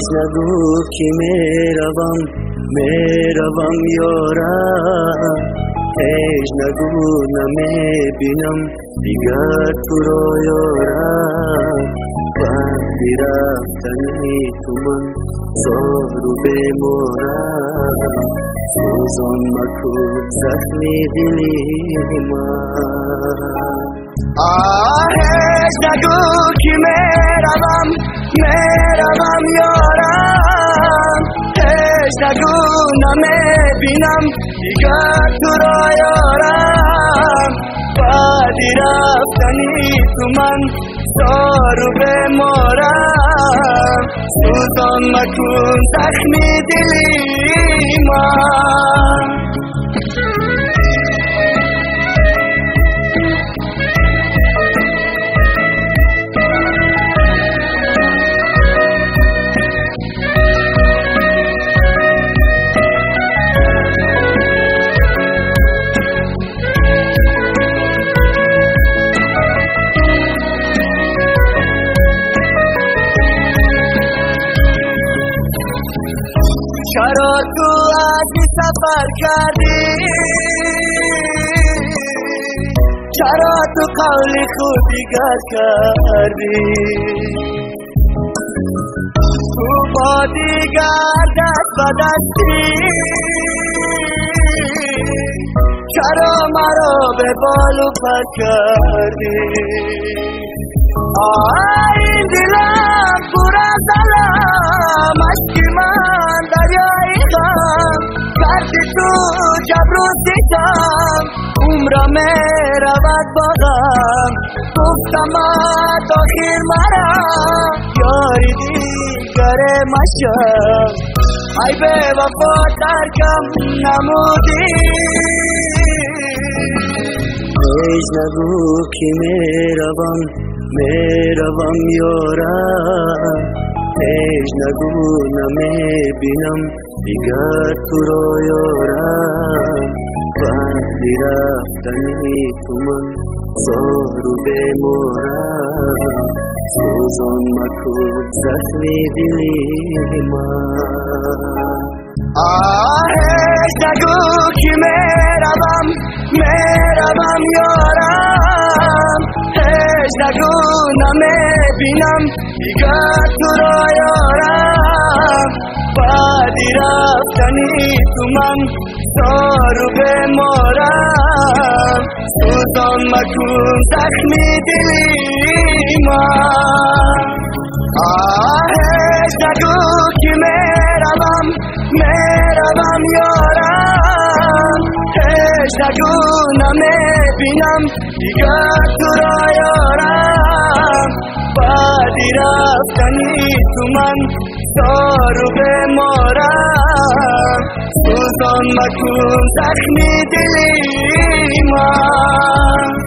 نگو که میروم یارم، هیچ نگو نمیبینم دیگر تو رو یارم. وقتی رفتنی تو من زارو بمارم، سوزان مکن زخمی دلی من. هیچ نگو که میروم یارم، هیچ نگو نمیبینم دیگر تو را یارم. بعدی رفتنی تو من زارو بمارم، سوزان مکن زخمی دلی من. چرا تو از این سفر کردی؟ چرا تو قول خود دیگر کردی؟ تو با دیگر دست به دستی، چرا مرا به بالو پر کردی؟ این دلم پر از علم، اشکی من دریای غم کردی تو جبر و ستم، عمرم رود با غم. گفتم آخر مرا یاری دیگر مشم، ای به وفا ترکم نمودی. هیچ نگو که میروم یارم، هیچ نگو نمیبینم دیگر تو را یارم. وقتی رفتنی تو من زارو بمارم، سوزان مکن زخمی دلی من. هیچ نگو که میروم یارم، هیچ نگو نمیبینم دیگر تو را یارم. بعدی رفتنی تو من زارو بمارم، سوزان مکن زخمی دلی من. هیچ نگو که میروم یارم، هیچ نگو نمیبینم دیگر تو را یارم. بعدی رفتنی تو من زارو بمارم، سوزان مکن زخمی دلی من.